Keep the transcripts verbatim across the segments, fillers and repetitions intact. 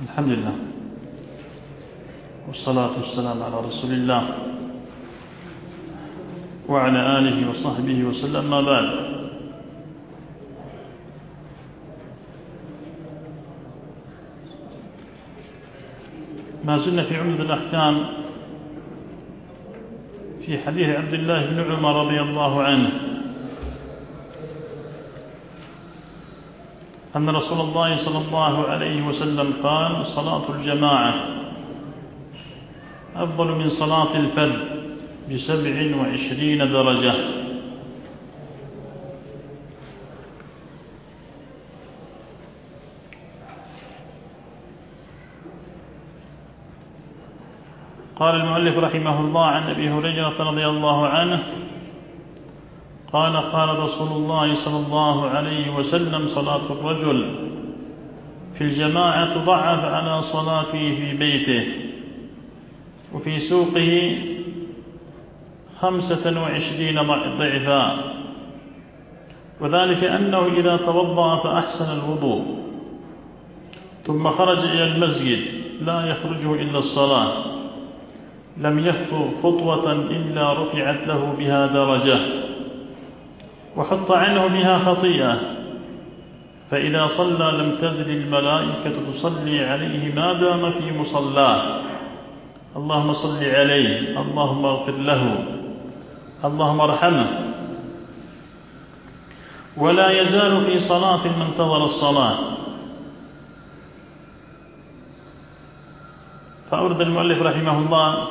الحمد لله والصلاة والسلام على رسول الله وعلى آله وصحبه وسلم. ما بعد، ما زلنا في عمدة الأحكام في حديث عبد الله بن عمر رضي الله عنه أن رسول الله صلى الله عليه وسلم قال: صلاة الجماعة أفضل من صلاة الفرد بسبع وعشرين درجة. قال المؤلف رحمه الله عن أبي هريرة رضي الله عنه قال: قال رسول الله صلى الله عليه وسلم: صلاة الرجل في الجماعة تضعف على صلاته في بيته وفي سوقه خمسة وعشرين ضعفا، وذلك أنه إذا توضأ فأحسن الوضوء ثم خرج إلى المسجد لا يخرجه إلا الصلاة لم يخطو خطوة إلا رفعت له بها درجة وحط عنه بها خطيئة، فإذا صلى لم تزل الملائكة تصلي عليه ما دام في مصلاه: اللهم صل عليه، اللهم اغفر له، اللهم ارحمه. ولا يزال في صلاة من انتظر الصلاة. فأورد المؤلف رحمه الله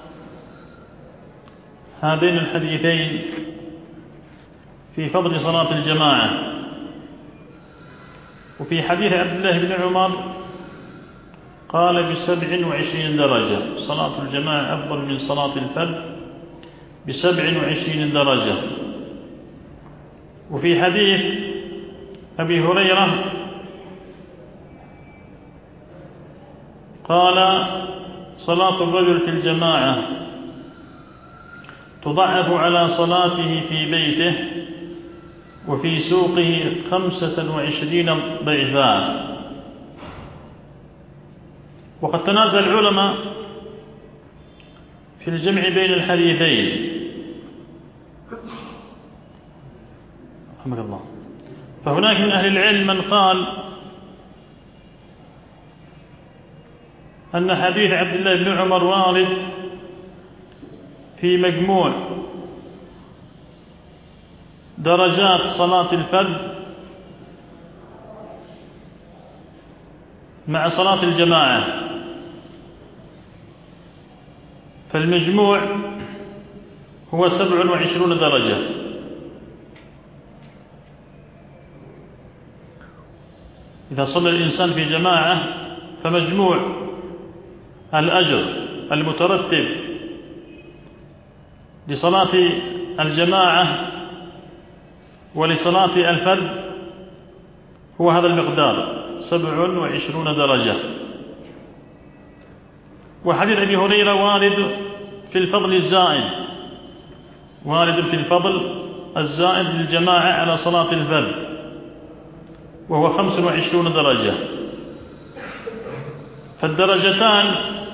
هذين الحديثين في فضل صلاة الجماعة. وفي حديث عبد الله بن عمر قال: بسبع وعشرين درجة، صلاة الجماعة أفضل من صلاة الفرد بسبع وعشرين درجة. وفي حديث أبي هريرة قال: صلاة الرجل في الجماعة تضعف على صلاته في بيته وفي سوقه خمسة وعشرين ضعفا. وقد تنازل العلماء في الجمع بين الحديثين، رحمك الله. فهناك من أهل العلم من قال أن حديث عبد الله بن عمر وارد في مجموع درجات صلاة الفرد مع صلاة الجماعة، فالمجموع هو سبع وعشرون درجة. إذا صلى الإنسان في جماعة فمجموع الأجر المترتب لصلاة الجماعة ولصلاة الفرد هو هذا المقدار، سبع وعشرون درجة. وحديث أبي هريرة وارد في الفضل الزائد، وارد في الفضل الزائد للجماعة على صلاة الفرد، وهو خمس وعشرون درجة. فالدرجتان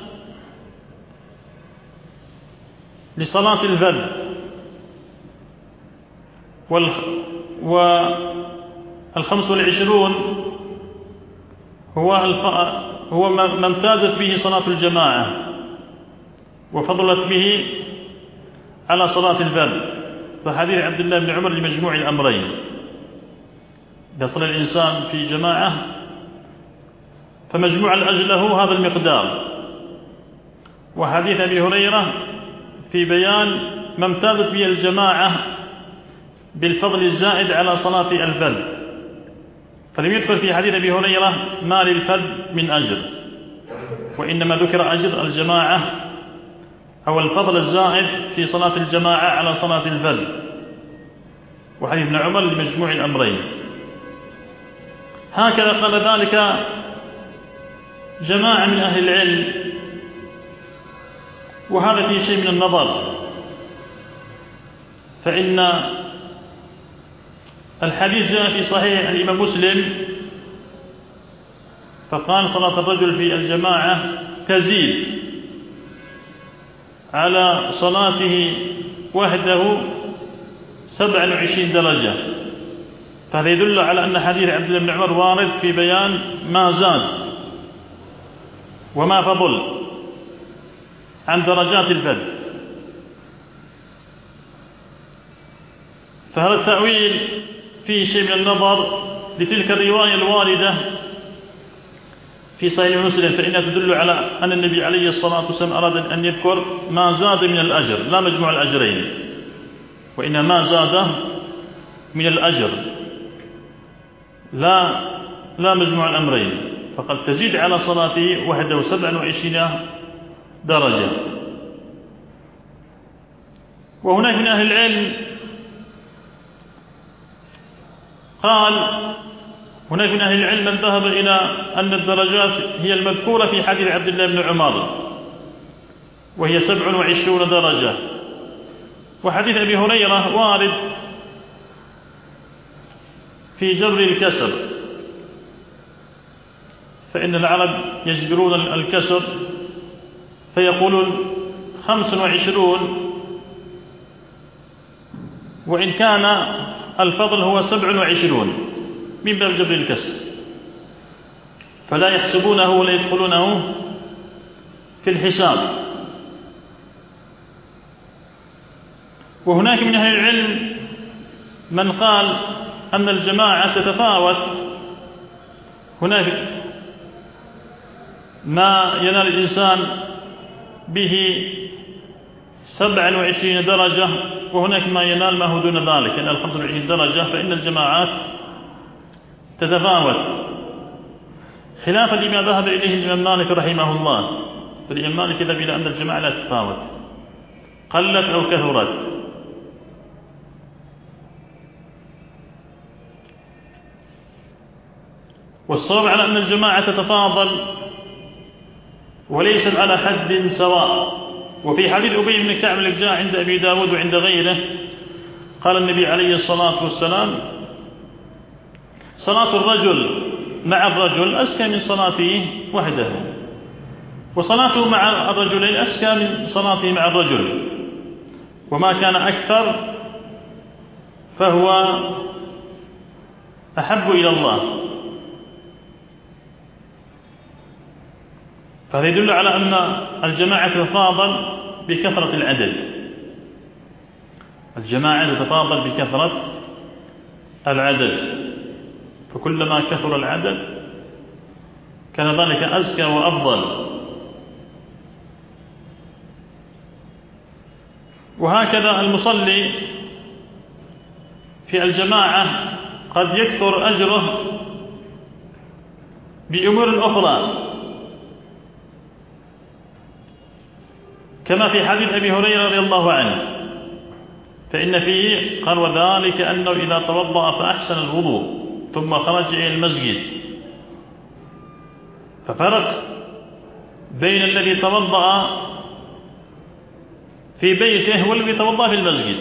لصلاة الفرد والخمس والعشرون هو هو ما امتازت به صلاة الجماعة وفضلت به على صلاة الفرد. فحديث عبد الله بن عمر لمجموع الأمرين: إذا صلى الإنسان في جماعة فمجموع الأجر له هذا المقدار. وحديث أبي هريرة في بيان ما امتازت به الجماعة بالفضل الزائد على صلاة الفرد. فلم يذكر في حديث أبي هريرة ما للفرد من أجر، وإنما ذكر أجر الجماعة أو الفضل الزائد في صلاة الجماعة على صلاة الفرد. وحديث ابن عمر لمجموع الأمرين. هكذا قال ذلك جماعة من أهل العلم، وهذا في شيء من النظر، فإن الحديث جاء في صحيح الإمام مسلم فقال صلاة الرجل في الجماعة تزيد على صلاته وحده سبعة وعشرين درجة. فهذا يدل على أن حديث عبد الله بن عمر وارد في بيان ما زاد وما فضل عن درجات الفذ. فهذا التأويل فيه شيء من النظر لتلك الرواية الواردة في صحيح مسلم، فإنها تدل على أن النبي عليه الصلاة والسلام أراد أن يذكر ما زاد من الأجر، لا مجموع الأجرين، وإنما ما زاد من الأجر لا لا مجموع الأمرين. فقد تزيد على صلاته وحده سبعة وعشرين درجة. وهناك من أهل العلم قال هناك من أهل العلم من ذهب إلى أن الدرجات هي المذكورة في حديث عبد الله بن عمر وهي سبع وعشرون درجة. وحديث أبي هريرة وارد في جبر الكسر، فإن العرب يجبرون الكسر فيقولون خمس وعشرون، وإن كان الفضل هو سبع وعشرون من باب جبر الكسر، فلا يحسبونه ولا يدخلونه في الحساب. وهناك من أهل العلم من قال أن الجماعة تتفاوت، هناك ما ينال الإنسان به سبعة وعشرين درجة، وهناك ما ينال ما هو دون ذلك، يعني خمسة وعشرين درجة، فإن الجماعات تتفاوت، خلافا لما ذهب إليه الإمام مالك رحمه الله. فالإمام مالك ذهب إلى أن الجماعة لا تتفاوت، قلت أو كثرت. والصواب على أن الجماعة تتفاضل وليست على حد سواء. وفي حديث أبي بن كعب الذي جاء عند أبي داود وعند غيره قال النبي عليه الصلاة والسلام: صلاة الرجل مع الرجل أزكى من صلاته وحده، وصلاته مع الرجلين أزكى من صلاته مع الرجل، وما كان أكثر فهو أحب إلى الله. فهذا يدل على أن الجماعة تتفاضل بكثرة العدد، الجماعة تتفاضل بكثرة العدد، فكلما كثر العدد كان ذلك أزكى وأفضل. وهكذا المصلي في الجماعة قد يكثر أجره بأمور أخرى، كما في حديث أبي هريرة رضي الله عنه، فإن فيه قال: وذلك أنه إذا توضأ فأحسن الوضوء ثم خرج إلى المسجد. ففرق بين الذي توضأ في بيته والذي توضأ في المسجد،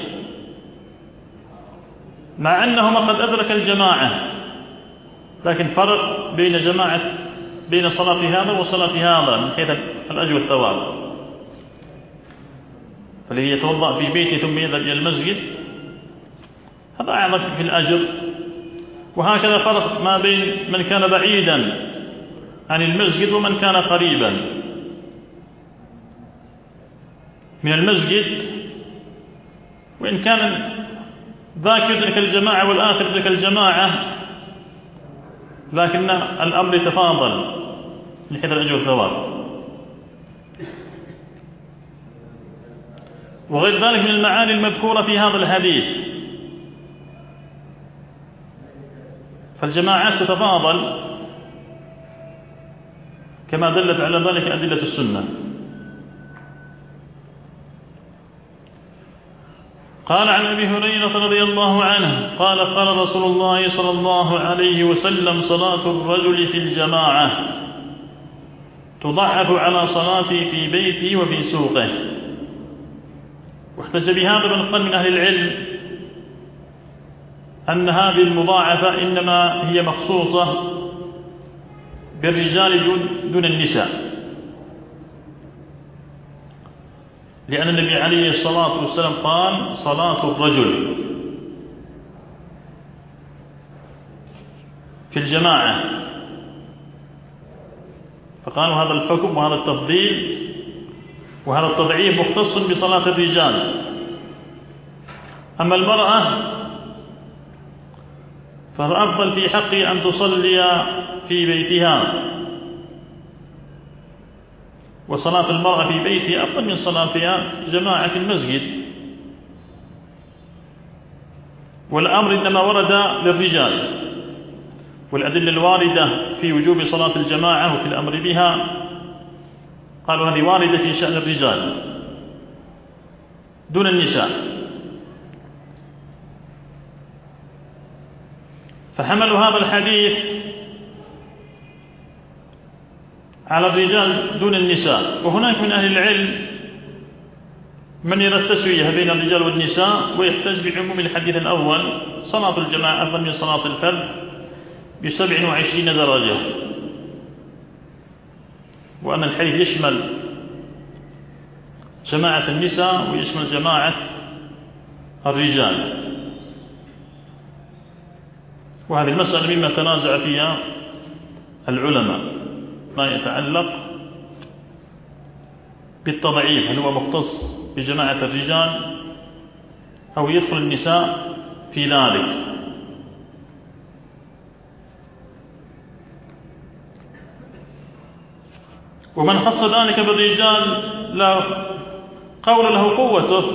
مع أنهما قد أدرك الجماعة، لكن فرق بين جماعة بين صلاة هذا وصلاة هذا من حيث الأجر والثواب. فالذي يتوضأ في بيته ثم يذهب إلى المسجد هذا أعظم في الأجر. وهكذا فرق ما بين من كان بعيدا عن المسجد ومن كان قريبا من المسجد، وإن كان ذاك يدرك الجماعة والآخر يدرك الجماعة، لكن الأمر يتفاضل من حيث الأجر والثواب. وغير ذلك من المعاني المذكورة في هذا الحديث، فالجماعات تتفاضل كما دلت على ذلك أدلة السنة. قال عن أبي هريرة رضي الله عنه قال: قال رسول الله صلى الله عليه وسلم: صلاة الرجل في الجماعة تضعف على صلاته في بيته وفي سوقه. واحتج بهذا من قال من أهل العلم أن هذه المضاعفة إنما هي مخصوصة بالرجال دون النساء، لأن النبي عليه الصلاة والسلام قال صلاة الرجل في الجماعة، فقالوا هذا الحكم وهذا التفضيل وهذا التضعيف مختص بصلاة الرجال. أما المرأة فالأفضل في حقه أن تصلي في بيتها، وصلاة المرأة في بيتها أفضل من صلاتها جماعة في المسجد. والأمر إنما ورد للرجال، والأدلة الواردة في وجوب صلاة الجماعة وفي الأمر بها قالوا هذه واردة في شأن الرجال دون النساء، فحملوا هذا الحديث على الرجال دون النساء. وهناك من أهل العلم من يرى التسوية بين الرجال والنساء ويحتج بعموم الحديث الأول صلاة الجماعة أفضل من صلاة الفرد بسبع وعشرين درجة، وأن الحديث يشمل جماعة النساء ويشمل جماعة الرجال. وهذه المسألة مما تنازع فيها العلماء، ما يتعلق بالتضعيف، هل هو مختص بجماعة الرجال أو يدخل النساء في ذلك. ومن خص ذلك بالرجال لا قول له قوته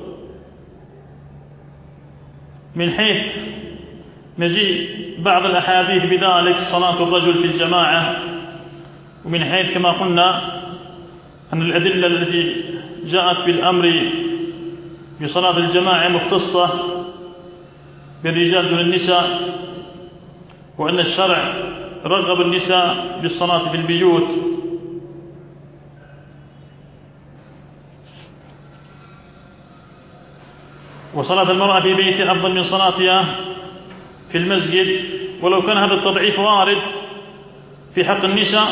من حيث مجيء بعض الأحاديث بذلك صلاة الرجل في الجماعة، ومن حيث كما قلنا أن الأدلة التي جاءت بالأمر بصلاة الجماعة مختصة بالرجال دون النساء، وأن الشرع رغب النساء بالصلاة في البيوت. وصلاة المرأة في بيتها أفضل من صلاتها في المسجد، ولو كان هذا التضعيف وارد في حق النساء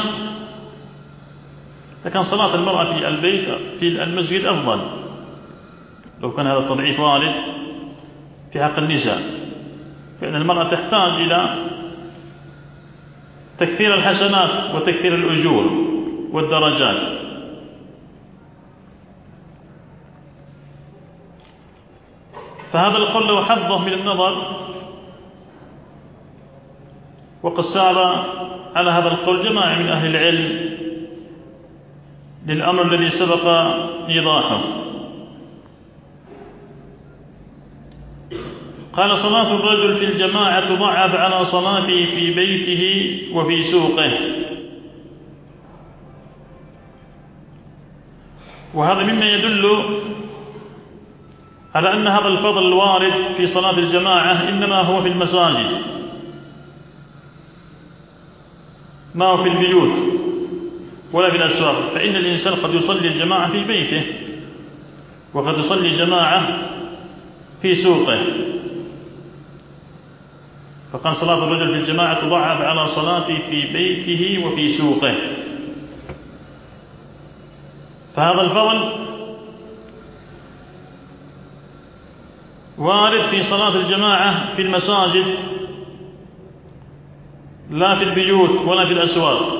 لكن صلاة المرأة في البيت في المسجد أفضل، لو كان هذا التضعيف وارد في حق النساء، فإن المرأة تحتاج إلى تكثير الحسنات وتكثير الأجور والدرجات. فهذا القول له حظه من النظر، وقد سار على هذا القول جماعة من أهل العلم للأمر الذي سبق إيضاحه. قال صلاة الرجل في الجماعة تضعف على صلاته في بيته وفي سوقه. وهذا مما يدل على أن هذا الفضل الوارد في صلاة الجماعة إنما هو في المساجد، ما هو في البيوت ولا في الأسواق. فإن الإنسان قد يصلي الجماعة في بيته وقد يصلي جماعة في سوقه، فقال صلاة الرجل في الجماعة تضعف على صلاته في بيته وفي سوقه. فهذا الفضل وارد في صلاة الجماعة في المساجد لا في البيوت ولا في الأسواق.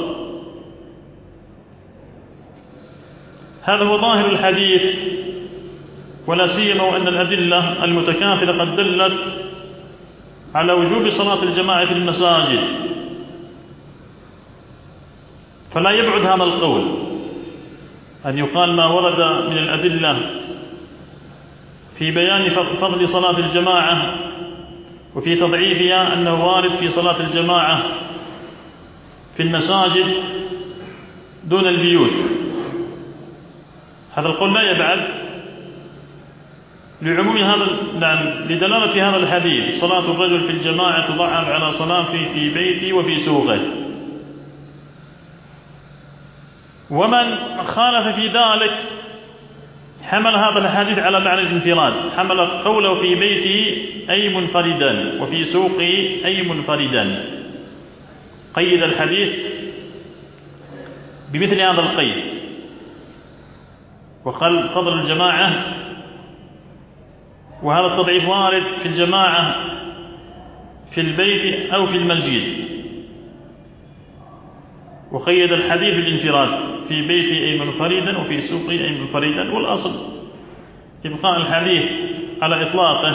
هذا هو ظاهر الحديث، ولا سيما وأن الأدلة المتكافلة قد دلت على وجوب صلاة الجماعة في المساجد، فلا يبعد هذا القول أن يقال ما ورد من الأدلة في بيان فضل صلاة الجماعة وفي تضعيفها أنه وارد في صلاة الجماعة في المساجد دون البيوت. هذا القول لا يبعد لعموم هذا نعم لدلالة هذا الحديث صلاة الرجل في الجماعة تضعف على صلاته في بيته وفي سوقه. ومن خالف في ذلك حمل هذا الحديث على معنى الانفراد، حمل قوله في بيته أي منفردا وفي سوقه أي منفردا، قيد الحديث بمثل هذا القيد، وقال فضل الجماعة، وهذا التضعيف وارد في الجماعة في البيت أو في المسجد، وقيد الحديث بالانفراد في بيتي أي منفردا وفي سوقي أي منفردا، والأصل إبقاء الحديث على إطلاقه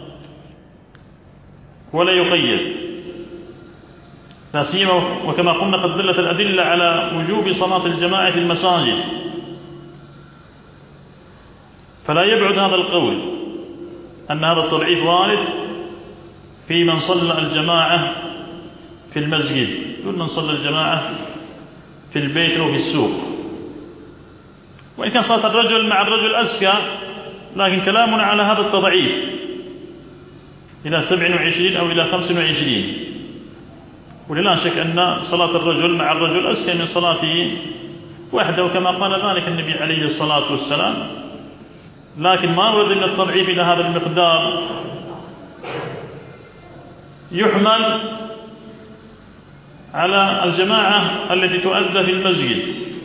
ولا يقيد، لا سيما وكما قلنا قد دلت الأدلة على وجوب صلاة الجماعة في المساجد، فلا يبعد هذا القول أن هذا التضعيف وارد في من صلى الجماعة في المسجد دون من صلى الجماعة في البيت أو في السوق. وإن كان صلاة الرجل مع الرجل أزكى، لكن كلامنا على هذا التضعيف إلى سبع وعشرين أو إلى خمس وعشرين، ولا شك أن صلاة الرجل مع الرجل أزكى من صلاته وحده كما قال ذلك النبي عليه الصلاة والسلام، لكن ما ورد من التضعيف إلى هذا المقدار يحمل على الجماعة التي تؤدى في المسجد.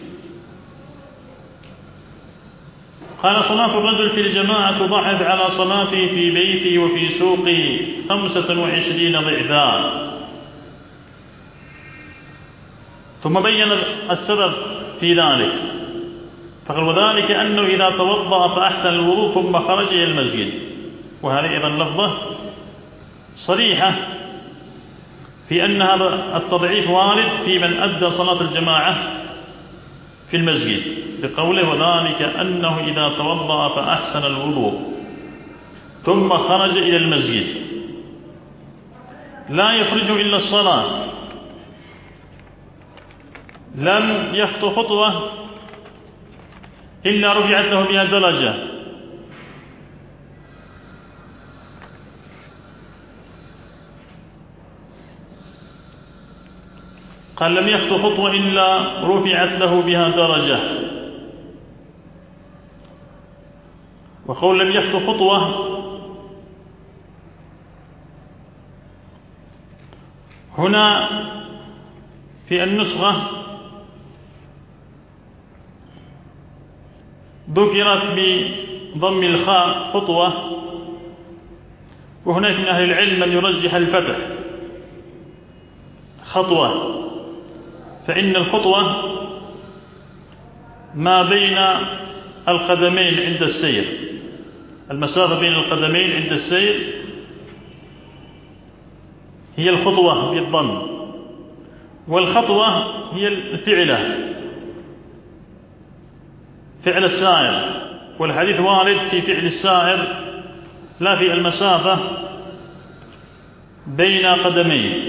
قال صلاة الرجل في الجماعة تضاعف على صلاته في بيته وفي سوقه خمسة وعشرين ضعفا. ثم بين السبب في ذلك فقال وذلك أنه إذا توضأ فأحسن الوضوء ثم خرج إلى المسجد، وهذه أيضا لفظة صريحة في أن هذا التضعيف وارد في من أدى صلاة الجماعة في المسجد، بقوله وذلك أنه إذا توضأ فأحسن الوضوء ثم خرج إلى المسجد لا يخرج إلا الصلاة لم يخطو خطوة إلا رفعت له بها درجة، قال لم يخطو خطوة إلا رفعت له بها درجة. وقول لم يخطو خطوة هنا في النسخة ذكرت بضم الخاء خطوة، وهناك من أهل العلم من يرجح الفتح خطوة، فإن الخطوة ما بين القدمين عند السير، المسافة بين القدمين عند السير هي الخطوة بالضم، والخطوة هي الفعلة فعل السائر، والحديث وارد في فعل السائر لا في المسافة بين قدمين،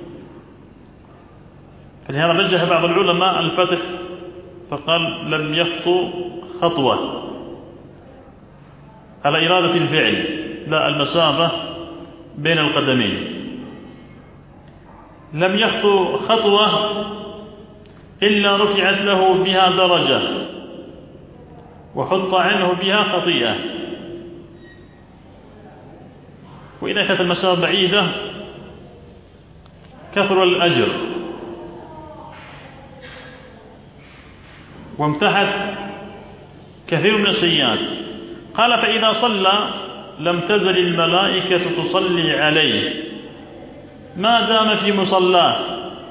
فلهذا رجح بعض العلماء الفتح فقال لم يخطو خطوة على إرادة الفعل لا المسافة بين القدمين. لم يخطو خطوة إلا رفعت له بها درجة وحط عنه بها خطيئة، وإذا كانت المسافة بعيدة كثر الأجر وامتحت كثير من السيئات. قال فإذا صلى لم تزل الملائكة تصلي عليه ما دام في مصلاه،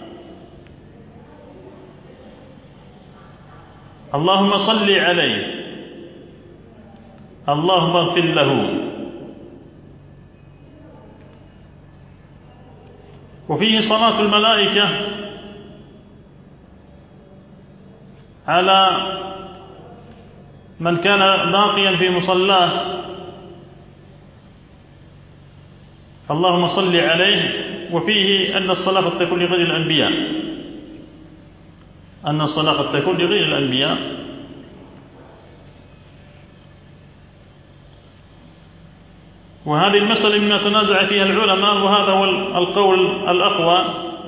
اللهم صل عليه اللهم اغفر له. وفيه صلاة الملائكة على من كان باقيا في مصلاه، اللهم صل عليه. وفيه أن الصلاة قد تكون لغير الأنبياء، أن الصلاة قد تكون لغير الأنبياء، وهذه المسألة مما تنازع فيها العلماء، وهذا هو القول الأقوى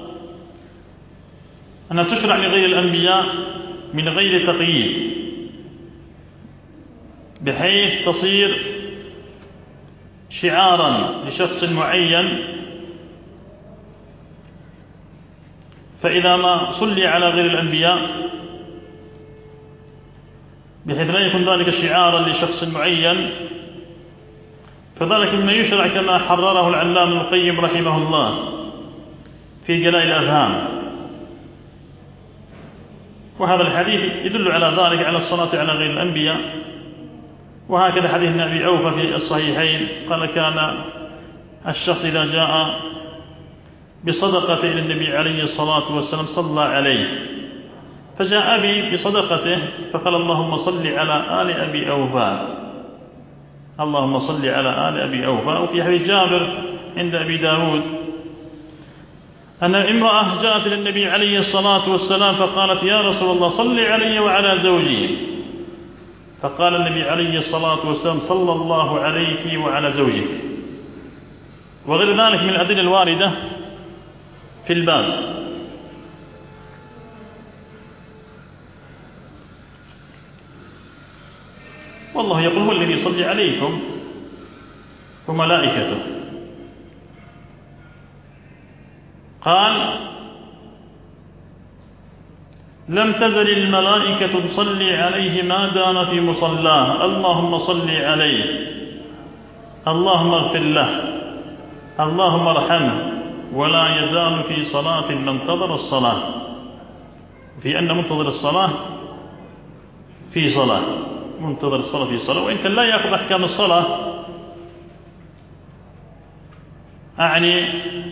أنها تشرع لغير الأنبياء من غير تقييد، بحيث تصير شعارا لشخص معين، فإذا ما صلي على غير الأنبياء بحيث لا يكون ذلك شعارا لشخص معين، فذلك مما يشرع كما حرره العلامة ابن القيم رحمه الله في جلاء الأفهام. وهذا الحديث يدل على ذلك، على الصلاة على غير الأنبياء. وهكذا حديث أبي أوفى في الصحيحين قال كان الشخص إذا جاء بصدقة إلى النبي عليه الصلاة والسلام صلى عليه، فجاء أبي بصدقته فقال اللهم صل على آل أبي أوفى، اللهم صل على آل أبي أوفى. وفي حديث جابر عند أبي داود أن امرأة جاءت إلى النبي عليه الصلاة والسلام فقالت يا رسول الله صل علي وعلى زوجي، فقال النبي عليه الصلاة والسلام صلى الله عليك وعلى زوجك. وغير ذلك من الأدلة الواردة في الباب. والله يقول هو الذي يصلي عليكم وملائكته. قال لم تزل الملائكة تصلي عليه ما دام في مصلاه، اللهم صل عليه، اللهم اغفر له، اللهم ارحمه، ولا يزال في صلاة منتظر الصلاة، في أن منتظر الصلاة في صلاة، منتظر الصلاة في صلاة. وإن كان لا يأخذ أحكام الصلاة، أعني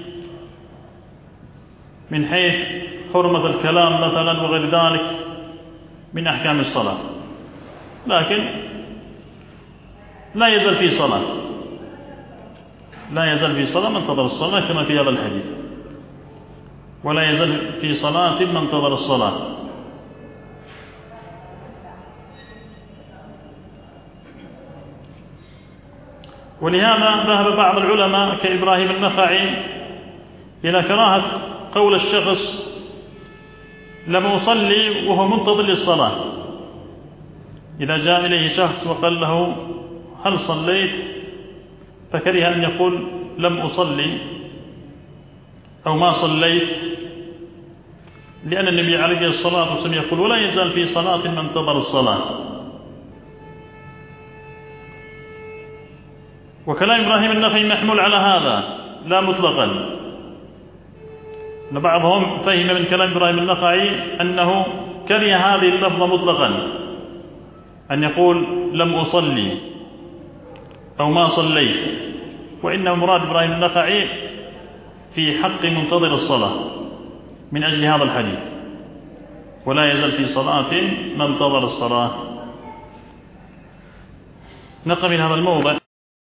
من حيث حرمة الكلام مثلا وغير ذلك من أحكام الصلاة، لكن لا يزال في صلاة، لا يزال في صلاة منتظر الصلاة كما في هذا الحديث، ولا يزال في صلاة منتظر الصلاة. ولهذا ذهب بعض العلماء كإبراهيم النخعي إلى كراهة قول الشخص لم أصلي وهو منتظر للصلاة. إذا جاء إليه شخص وقال له هل صليت، فكره أن يقول لم أصلي أو ما صليت، لأن النبي عليه الصلاة والسلام يقول ولا يزال في صلاة من انتظر الصلاة. وكلام إبراهيم النخعي محمول على هذا لا مطلقا، أن بعضهم فهم من كلام إبراهيم النخعي أنه كره هذه اللفظة مطلقا، أن يقول لم أصلي أو ما صليت، وإنما مراد إبراهيم النخعي في حق منتظر الصلاة من أجل هذا الحديث، ولا يزال في صلاة منتظر الصلاة. نقف من هذا الموضع.